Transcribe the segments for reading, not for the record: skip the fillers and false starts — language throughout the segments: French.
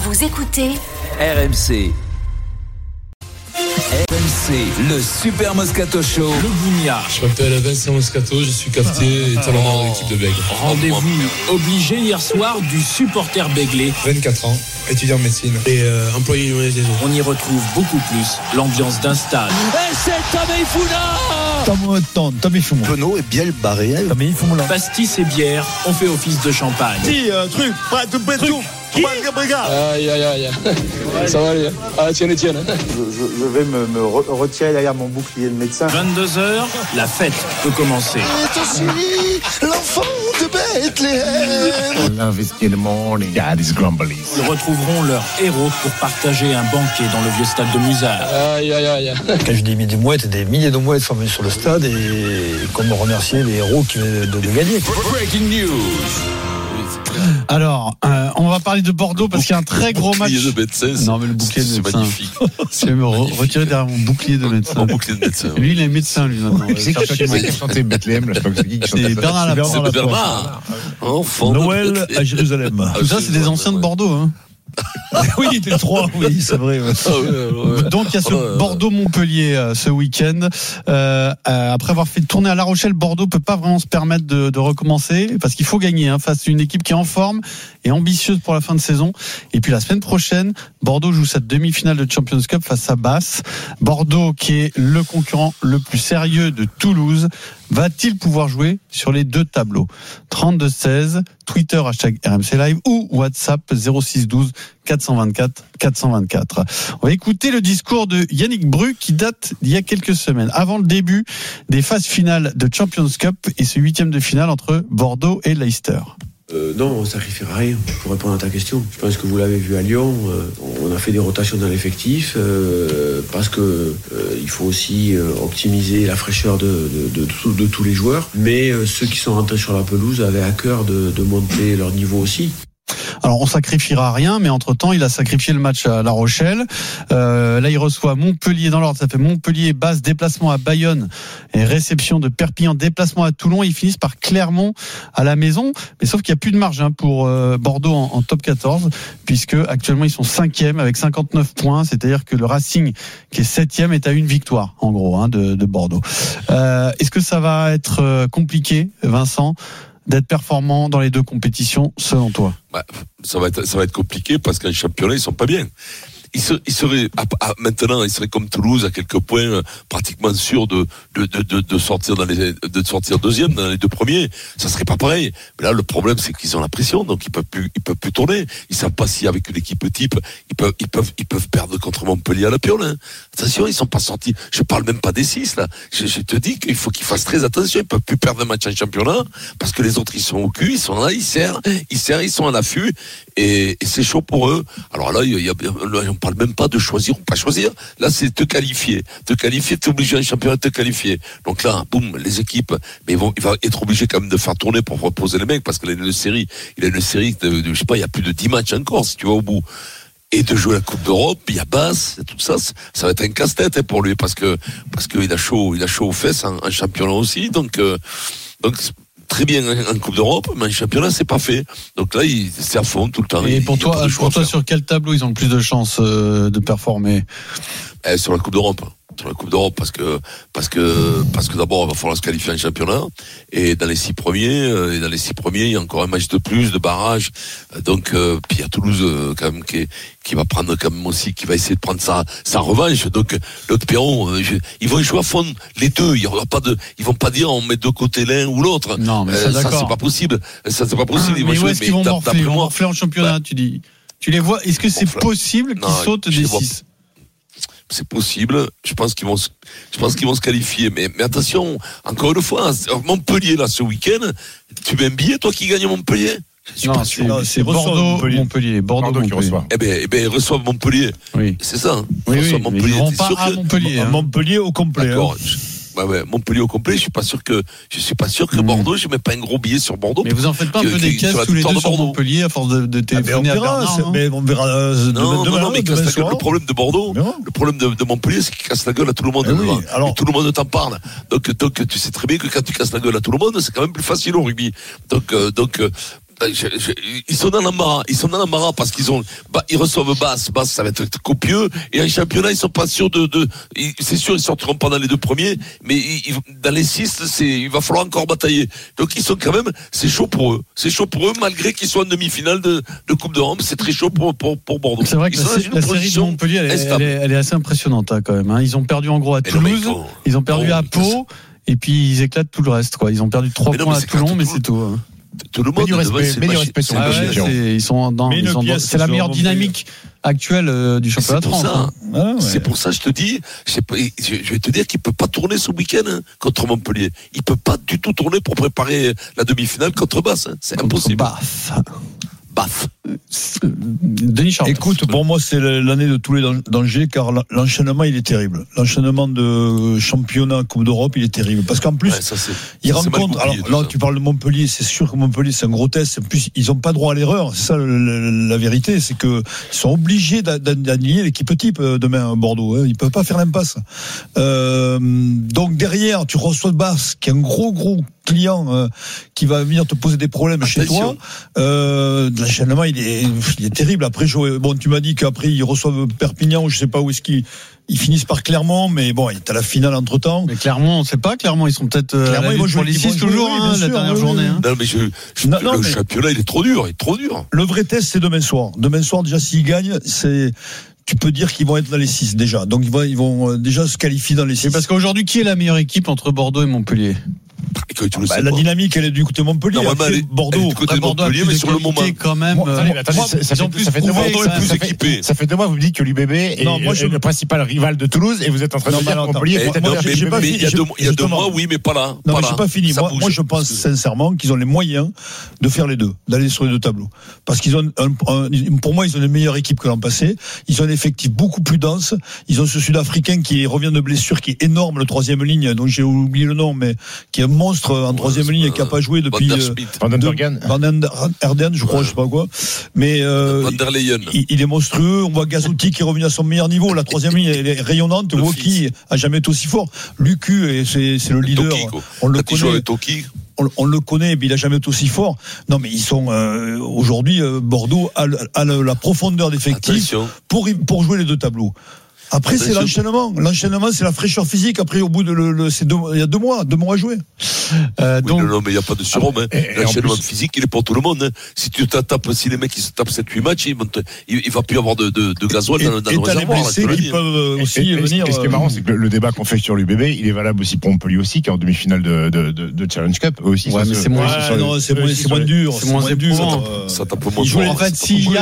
Vous écoutez RMC. RMC, le Super Moscato Show. Le Bougna. Je m'appelle Vincent Moscato, je suis cafetier et talonneur de l'équipe de Bègles. Rendez-vous obligé hier soir du supporter béglé. 24 ans, étudiant en médecine et employé lyonnais des eaux. On y retrouve beaucoup plus l'ambiance d'un stade. Et c'est Tommy Founa. Penaud est bien barré. Pastis et bière ont fait office de champagne. Truc. Aïe. Ça va aller. Ah, tiens. Je vais me retirer derrière mon bouclier de médecin. 22h, la fête peut commencer. Je suis l'enfant de Bethléem. Love is in the morning. God is grumbly. Ils retrouveront leur héros pour partager un banquet dans le vieux stade de Musard. Aïe. Quand je dis des mouettes, des milliers de mouettes sont venues sur le stade et comme remercier les héros qui venaient de gagner. Breaking news. Alors, on va parler de Bordeaux parce qu'il y a un très gros match. De médecin, non, mais le bouclier de médecin. C'est magnifique. Je vais me retirer derrière mon bouclier de médecin. Mon bouclier de médecin. Lui, il est médecin, lui, maintenant. C'est qui chantait Bethléem, là, je sais pas qui chante. C'est Bernard Laporte. C'est Bernard. Enfant Noël à Jérusalem. Tout ça, c'est des anciens de Bordeaux, hein. Oui, il était 3, oui, c'est vrai. Ouais. Donc il y a ce Bordeaux-Montpellier ce week-end. Après avoir fait tourner à La Rochelle, Bordeaux peut pas vraiment se permettre de recommencer parce qu'il faut gagner face à une équipe qui est en forme et ambitieuse pour la fin de saison. Et puis la semaine prochaine, Bordeaux joue sa demi-finale de Champions Cup face à Basse. Bordeaux, qui est le concurrent le plus sérieux de Toulouse, va-t-il pouvoir jouer sur les deux tableaux? 32-16, Twitter #RMC Live ou WhatsApp 0612 424 424. On va écouter le discours de Yannick Bru qui date d'il y a quelques semaines, avant le début des phases finales de Champions Cup et ce huitième de finale entre Bordeaux et Leicester. Non, on ne sacrifiera rien pour répondre à ta question. Je pense que vous l'avez vu à Lyon, on a fait des rotations dans l'effectif parce que il faut aussi optimiser la fraîcheur de tous les joueurs. Mais ceux qui sont rentrés sur la pelouse avaient à cœur de monter leur niveau aussi. Alors on sacrifiera rien, mais entre-temps il a sacrifié le match à La Rochelle. Là il reçoit Montpellier dans l'ordre, ça fait Montpellier, Basse, déplacement à Bayonne et réception de Perpignan, déplacement à Toulon. Ils finissent par Clermont à la maison, mais sauf qu'il n'y a plus de marge pour Bordeaux en top 14, puisque actuellement ils sont 5e avec 59 points, c'est-à-dire que le Racing qui est 7e est à une victoire en gros de Bordeaux. Est-ce que ça va être compliqué, Vincent, d'être performant dans les deux compétitions, selon toi? Ça va être compliqué parce qu'en championnat, ils sont pas bien. Ils seraient maintenant, ils seraient comme Toulouse à quelques points, pratiquement sûrs de sortir de sortir deuxième dans les deux premiers. Ça serait pas pareil. Mais là, le problème, c'est qu'ils ont la pression, donc ils peuvent plus tourner. Ils savent pas si avec une équipe type, ils peuvent perdre contre Montpellier à la Piole, hein. Attention, ils sont pas sortis. Je parle même pas des 6, là. Je te dis qu'il faut qu'ils fassent très attention. Ils peuvent plus perdre un match en championnat parce que les autres, ils sont au cul, ils sont là, ils serrent, ils sont à l'affût et c'est chaud pour eux. Alors là, on parle même pas de choisir ou pas choisir. Là, c'est te qualifier. T'es obligé en championnat de te qualifier. Donc là, boum, les équipes, mais il va être obligé quand même de faire tourner pour reposer les mecs parce qu'il a une série de je sais pas, il y a plus de 10 matchs encore si tu vas au bout. Et de jouer la Coupe d'Europe, il y a Basse, tout ça, ça va être un casse-tête pour lui parce que il a chaud aux fesses en championnat aussi. Donc très bien en Coupe d'Europe, mais en championnat, c'est pas fait. Donc là, c'est à fond tout le temps. Et pour toi, sur quel tableau ils ont le plus de chances de performer? Sur la Coupe d'Europe. Parce que d'abord il va falloir se qualifier en championnat et dans les 6 premiers il y a encore un match de plus de barrage, donc puis il y a Toulouse quand même qui va prendre quand même aussi, qui va essayer de prendre sa revanche. Donc l'autre Pierron, ils vont jouer à fond les deux, ils vont pas dire on met de côté l'un ou l'autre. Non, mais ça c'est pas possible. Ils mais vont où est-ce qu'ils vont morfler en championnat, tu dis? Tu les vois, est-ce que c'est possible qu'ils sautent des 6? C'est possible. Je pense qu'ils vont se qualifier. Mais attention, encore une fois, Montpellier, là, ce week-end, tu mets un billet, toi qui gagne Montpellier? Non, c'est Bordeaux-Montpellier. Bordeaux qui reçoit. Eh ben, ils reçoivent Montpellier. Oui. C'est ça. Oui, mais ils vont pas à Montpellier. Montpellier au complet. D'accord. Ouais, Montpellier au complet, je suis pas sûr que Bordeaux, je mets pas un gros billet sur Bordeaux. Mais vous en faites pas un peu des caisses tous les deux sur Montpellier à force de téléphoner à Bernard, mais on verra non, mais le problème de Bordeaux, le problème de Montpellier, c'est qu'il casse la gueule à tout le monde. Et tout le monde t'en parle. Donc tu sais très bien que quand tu casses la gueule à tout le monde, c'est quand même plus facile au rugby. Donc ils sont dans l'embarras parce ils reçoivent Basse, ça va être copieux, et en championnat, ils sont pas sûrs c'est sûr, ils sortiront pas dans les 2 premiers, mais dans les 6, il va falloir encore batailler. Donc, ils sont quand même, c'est chaud pour eux, malgré qu'ils soient en demi-finale de Coupe d'Europe, c'est très chaud pour Bordeaux. C'est vrai que la série de Montpellier, elle est assez impressionnante, quand même, hein. Ils ont perdu en gros à Toulouse, ils ont perdu à Pau, et puis ils éclatent tout le reste, quoi. Ils ont perdu 3 points à Toulon, mais c'est tout, hein. Tout le monde du respect sur ils sont c'est la meilleure dynamique actuelle du championnat de France. C'est pour ça, je te dis, je vais te dire qu'il peut pas tourner ce week-end contre Montpellier. Il peut pas du tout tourner pour préparer la demi-finale contre Basse. C'est impossible. Bath. Denis Charles. Écoute, pour moi, c'est l'année de tous les dangers, car l'enchaînement, il est terrible. L'enchaînement de championnat, Coupe d'Europe, il est terrible. Parce qu'en plus, ils rencontrent. Alors là, tu parles de Montpellier, c'est sûr que Montpellier, c'est un gros test. En plus, ils n'ont pas droit à l'erreur. C'est ça la vérité, c'est qu'ils sont obligés d'annihiler l'équipe type demain à Bordeaux. Ils ne peuvent pas faire l'impasse. Donc derrière, tu reçois Basse, qui est un gros client qui va venir te poser des problèmes chez toi. L'enchaînement, il est terrible. Après, bon, tu m'as dit qu'après ils reçoivent Perpignan, ou je sais pas où est-ce qu'ils finissent par Clermont, mais bon, t'as la finale entre temps. Mais Clermont, on sait pas. Clermont, ils sont peut-être Clermont, ils vont jouer les 6 toujours, la dernière journée. Non, mais le championnat, il est trop dur. Le vrai test, c'est demain soir. Demain soir, déjà, s'ils gagnent, tu peux dire qu'ils vont être dans les 6 déjà. Donc ils vont déjà se qualifier dans les 6. Parce qu'aujourd'hui, qui est la meilleure équipe entre Bordeaux et Montpellier? La dynamique, elle est du côté Montpellier. Bordeaux, Montpellier, mais sur le moment. Quand même. Ça fait 2 mois, vous me dites que l'UBB est le principal rival de Toulouse, et vous êtes en train de dire Montpellier. Il y a 2 mois, oui, mais pas là. Non, mais j'ai pas fini. Moi, je pense sincèrement qu'ils ont les moyens de faire les deux, d'aller sur les 2 tableaux. Parce qu'ils ont, pour moi, ils ont une meilleure équipe que l'an passé. Ils ont un effectif beaucoup plus dense. Ils ont ce Sud-Africain qui revient de blessure, qui est énorme, le 3e ligne, dont j'ai oublié le nom, mais qui est un monstre en 3e ligne et qui n'a pas joué depuis Van den Erden, je crois, je sais pas quoi. Mais Van der Leyen. Il est monstrueux. On voit Gazzotti qui est revenu à son meilleur niveau. La 3e ligne, elle est rayonnante. Woki a jamais été aussi fort. Lucu, c'est le leader. On le connaît. On le connaît, mais il a jamais été aussi fort. Non, mais ils sont aujourd'hui, Bordeaux a la profondeur d'effectif pour jouer les 2 tableaux. Après, c'est l'enchaînement. L'enchaînement, c'est la fraîcheur physique. Après, au bout il y a 2 mois à jouer. Donc, non, mais il n'y a pas de surhomme. L'enchaînement physique, il est pour tout le monde. Si les mecs qui se tapent 7-8 matchs, il va plus y avoir de gasoil dans le réservoir. Et t'as les blessés qui peuvent aussi venir. Ce qui est marrant, c'est que le débat qu'on fait sur l'UBB, il est valable aussi pour Montpellier aussi, qui est en demi-finale de Challenge Cup aussi. Ouais, mais c'est moins dur. C'est moins éprouvant. Ça tape moins. En fait,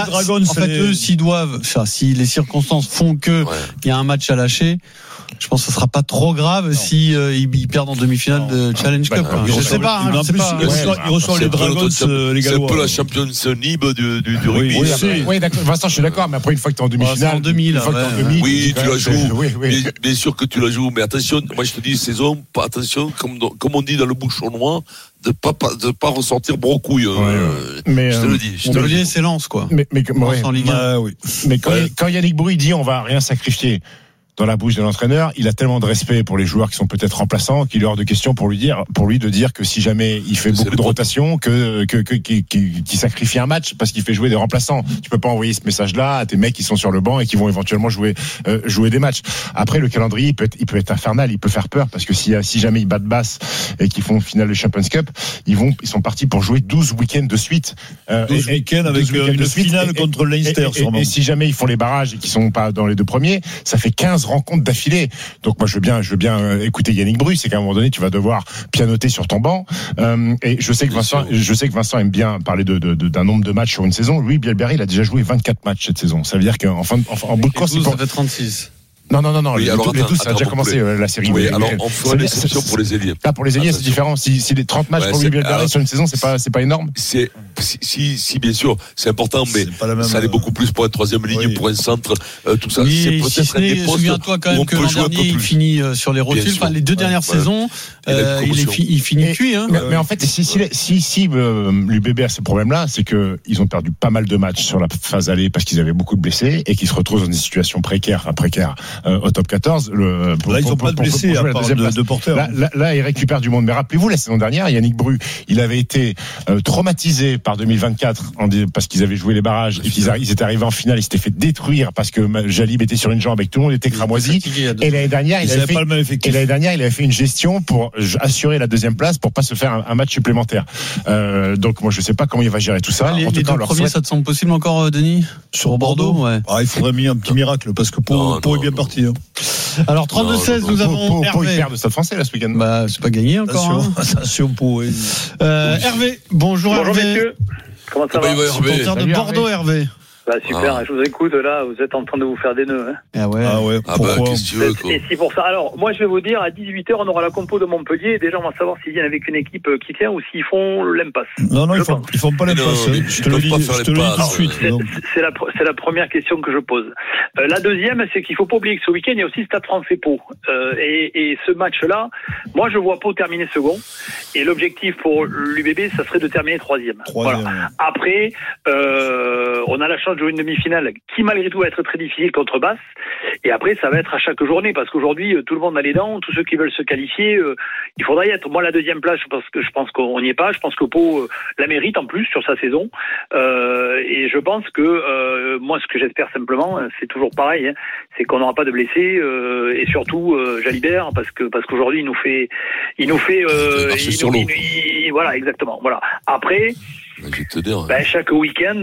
si les circonstances font que il y a un match à lâcher, je pense que ce sera pas trop grave si ils perdent en demi-finale de Challenge Cup. Je sais pas. Ils reçoivent les Dragons, les Gallois. C'est un peu la Champions League du rugby. Oui, d'accord. Vincent, je suis d'accord, mais après une fois que tu es en demi-finale, oui, tu la joues. Bien sûr que tu la joues, mais attention, moi je te dis saison, attention, comme on dit dans le bouchonnois, de pas ressortir brocouille. Mais je te le dis. Montpellier, c'est Lens, quoi. Mais quand Yannick Bruy dit on va rien sacrifier dans la bouche de l'entraîneur, il a tellement de respect pour les joueurs qui sont peut-être remplaçants qu'il est hors de question pour lui de dire que si jamais il fait beaucoup de rotation, qu'il sacrifie un match parce qu'il fait jouer des remplaçants. Tu peux pas envoyer ce message-là à tes mecs qui sont sur le banc et qui vont éventuellement jouer des matchs. Après, le calendrier, il peut être infernal, il peut faire peur parce que si jamais ils battent Basse et qu'ils font finale de Champions Cup, ils sont partis pour jouer 12 week-ends de suite. 12 week-ends avec une finale contre Leinster, sûrement. Et si jamais ils font les barrages et qu'ils sont pas dans les 2 premiers, ça fait 15 rencontres d'affilée. Donc moi je veux bien écouter Yannick Bruy, c'est qu'à un moment donné tu vas devoir pianoter sur ton banc. Et je sais que Vincent aime bien parler d'un nombre de matchs sur une saison. Louis Bielberry, il a déjà joué 24 matchs cette saison. Ça veut dire qu'en bout de course, ça fait 36. Non. Les 12, ça a déjà commencé la série. Oui, alors on fera une exception pour les ailiers. Là, pour les ailiers, c'est différent. Si les 30 matchs pour Louis Bielberry sur une saison, c'est pas énorme. Si, bien sûr, c'est important, mais ça allait beaucoup plus pour une 3e ligne, pour un centre, tout ça. Oui, c'est peut-être un des postes. Souviens-toi quand même que l'an dernier, il finit sur les rotules. Enfin, les 2 dernières saisons, il finit cuit. Mais en fait, si l'UBB a ce problème-là, c'est qu'ils ont perdu pas mal de matchs sur la phase aller parce qu'ils avaient beaucoup de blessés et qu'ils se retrouvent dans des situations précaires au top 14. Là, ils n'ont pas de blessés à part de porteurs. Là, ils récupèrent du monde. Mais rappelez-vous, la saison dernière, Yannick Bru, il avait été traumatisé par 2024 parce qu'ils avaient joué les barrages et qu'ils étaient arrivés en finale. Ils s'étaient fait détruire parce que Jalib était sur une jambe et que tout le monde était cramoisi. Et l'année dernière, il avait fait une gestion pour assurer la deuxième place pour pas se faire un match supplémentaire. Donc moi, je sais pas comment il va gérer tout ça. Les deux premiers, ça te semble possible encore, Denis? Sur Bordeaux, ouais. Il faudrait mis un petit miracle parce que Pau est bien parti. Alors 32-16, nous avons Hervé. Pau, il perd de Stade Français là ce week-end. Bah, c'est pas gagné encore. Attention Pau. Hervé, bonjour Hervé. Messieurs. Comment ça va? Supporter de Bordeaux, Hervé. Bah super, je vous écoute là, vous êtes en train de vous faire des nœuds. Hein. Ah ouais. Pourquoi qu'est-ce que tu veux, quoi. Et si pour ça. Alors, moi je vais vous dire, à 18h, on aura la compo de Montpellier. Et déjà, on va savoir s'ils viennent avec une équipe qui tient ou s'ils font l'impasse. Non, ils font pas l'impasse. Je te le dis tout de suite. C'est la première question que je pose. La deuxième, c'est qu'il faut pas oublier que ce week-end, il y a aussi Stade Français Pau. Et ce match-là, moi je vois Pau terminer second. Et l'objectif pour l'UBB, ça serait de terminer troisième. Voilà. Après, on a la chance de jouer une demi-finale qui malgré tout va être très difficile contre Basse. Et après, ça va être à chaque journée parce qu'aujourd'hui, tout le monde a les dents. Tous ceux qui veulent se qualifier, il faudra y être. Moi, la deuxième place, je pense qu'on n'y est pas. Je pense que Pau la mérite en plus sur sa saison. Et je pense que moi, ce que j'espère simplement, c'est toujours pareil, c'est qu'on n'aura pas de blessés et surtout Jalibert parce qu'aujourd'hui, il nous fait voilà, exactement. Voilà. Après. Je vais te dire. Chaque week-end,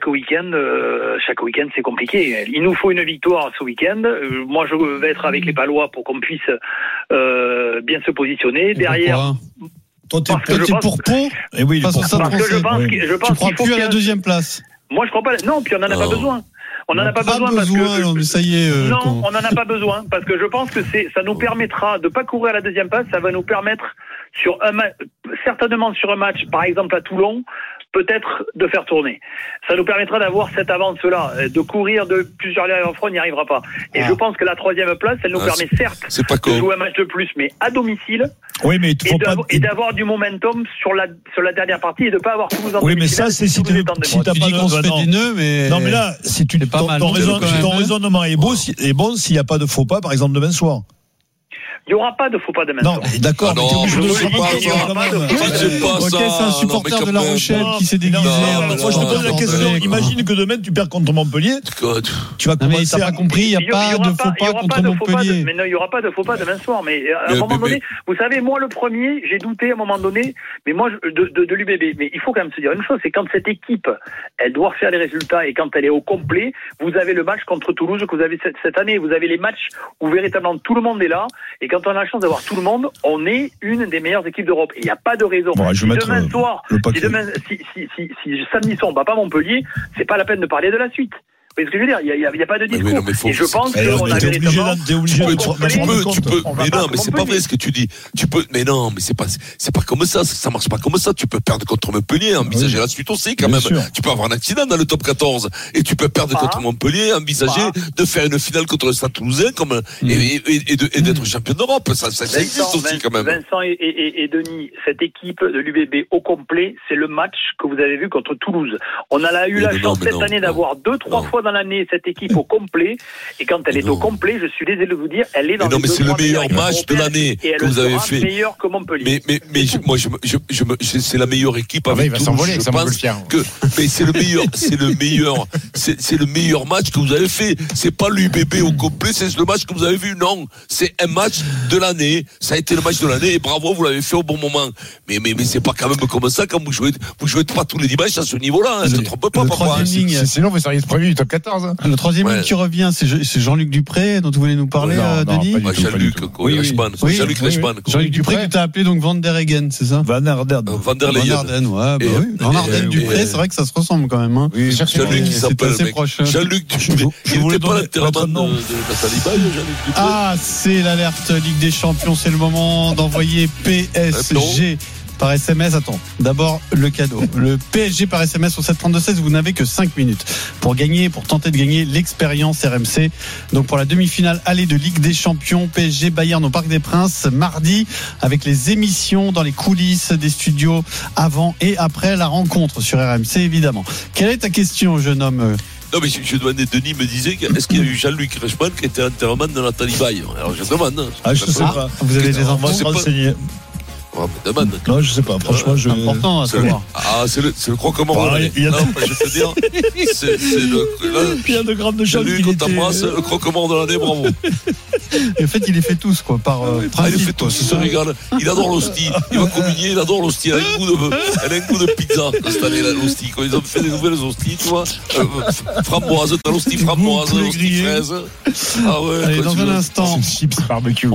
c'est compliqué. Il nous faut une victoire ce week-end. Moi, je vais être avec les Palois pour qu'on puisse bien se positionner. Et derrière. Toi, t'es pour Pau? Et oui, parce que je pense tu crois plus à la deuxième place? Moi, je crois pas. Non, puis on n'en a pas besoin. On n'en a pas besoin parce que ça y est. Non, on n'en a pas besoin parce que je pense que ça nous permettra de pas courir à la deuxième place. Ça va nous permettre certainement sur un match, par exemple à Toulon, peut-être de faire tourner. Ça nous permettra d'avoir cette avance-là. De courir de plusieurs liens en front, on n'y arrivera pas. Et je pense que la troisième place, elle nous permet certes de jouer un match de plus, mais à domicile. Oui, mais et d'avoir du momentum sur la dernière partie et de pas avoir Toulouse en demi-finale. Oui, mais ça, c'est si t'as pas des nœuds, mais. Non, mais là, si ton raisonnement est bon s'il n'y a pas de faux pas, par exemple, demain soir. Il n'y aura pas de faux pas demain. Non, d'accord. Non, je ne sais pas ça. Ok, c'est un supporter de La Rochelle qui s'est déguisé. Moi, je te pose la question. Imagine que demain, tu perds contre Montpellier. Tu vas commencer. T'as pas compris, il n'y a pas de faux pas contre Montpellier. Mais non, il n'y aura pas de faux pas demain soir. Mais à un moment donné, vous savez, moi, le premier, j'ai douté à un moment donné, mais moi, de l'UBB. Mais il faut quand même se dire une chose, c'est quand cette équipe, elle doit faire les résultats et quand elle est au complet, vous avez le match contre Toulouse que vous avez cette année. Vous avez les matchs où véritablement tout le monde est là. Et quand on a la chance d'avoir tout le monde, on est une des meilleures équipes d'Europe. Et il n'y a pas de raison. Si demain soir, si samedi soir on ne bat pas Montpellier, c'est pas la peine de parler de la suite. Vous voyez ce que je veux dire? Il y a pas de discours. Et je pense qu'on a véritablement. Mais non, mais c'est pas vrai ce que tu dis. Mais non, mais c'est pas comme ça. Ça marche pas comme ça. Tu peux perdre contre Montpellier, envisager la suite aussi, quand même. Tu peux avoir un accident dans le top 14. Et tu peux perdre contre Montpellier, envisager de faire une finale contre le Stade Toulousain, et d'être champion d'Europe. Ça existe aussi, quand même. Vincent et Denis, cette équipe de l'UBB au complet, c'est le match que vous avez vu contre Toulouse. On a eu la chance cette année d'avoir 2-3 fois dans l'année cette équipe au complet, et quand elle est au complet, je suis désolé de vous dire, elle est dans les mais c'est le meilleur match de l'année que vous avez fait. Meilleur que Montpellier. Mais moi c'est la meilleure équipe avec il va s'envoler, ça pense que mais c'est le meilleur match que vous avez fait. C'est pas l'UBB au complet, c'est le match que vous avez vu. Non, c'est un match de l'année. Ça a été le match de l'année et bravo, vous l'avez fait au bon moment. Mais c'est pas quand même comme ça quand vous jouez pas tous les dimanches à ce niveau-là. Ne trompe pas, papa. Sinon vous seriez premier du top 14. Le troisième ligne qui revient, c'est Jean-Luc Dupré, dont vous voulez nous parler, Denis? Jean-Luc Reichmann. Jean-Luc Dupré que tu as appelé donc Van der Hegen, c'est ça? Van Arden, ouais, bah oui. Van Arden, Dupré, c'est vrai que ça se ressemble quand même. Oui, Jean-Luc, c'est assez proche. Jean-Luc Dupré. Il n'était pas l'enterrement de Saliba, Jean-Luc Dupré. Ah, c'est l'alerte Ligue des Champions, c'est le moment d'envoyer PSG par SMS. Attends, d'abord le cadeau. Le PSG par SMS au 732-16, vous n'avez que 5 minutes pour tenter de gagner l'expérience RMC. Donc pour la demi-finale aller de Ligue des Champions, PSG Bayern au Parc des Princes, mardi, avec les émissions dans les coulisses des studios avant et après la rencontre sur RMC, évidemment. Quelle est ta question, jeune homme? Non, mais je demandais, Denis me disait, est-ce qu'il y a eu Jean-Luc Reichmann qui était enterrement de Nathalie Baye? Alors je demande. Je sais pas. Vous avez des enfants renseignés. Oh, demande. Non, je sais pas. Franchement, c'est important à savoir. C'est le croque-mort. Non, je vais te dire, c'est il y a de grandes chances. Salut, qu'on t'embrasse, le croque-mort de l'année, bravo. Et en fait, il les fait tous, quoi, par principe. Il les fait tous, il se régale. Il adore l'hostie. Il va communier, il adore l'hostie. Elle a un goût de pizza cette année, l'hostie. Quand ils ont fait des nouvelles hosties, tu vois, framboise, t'as l'hostie framboise, l'hostie fraise. Ah ouais. Allez, dans un instant. Chips barbecue.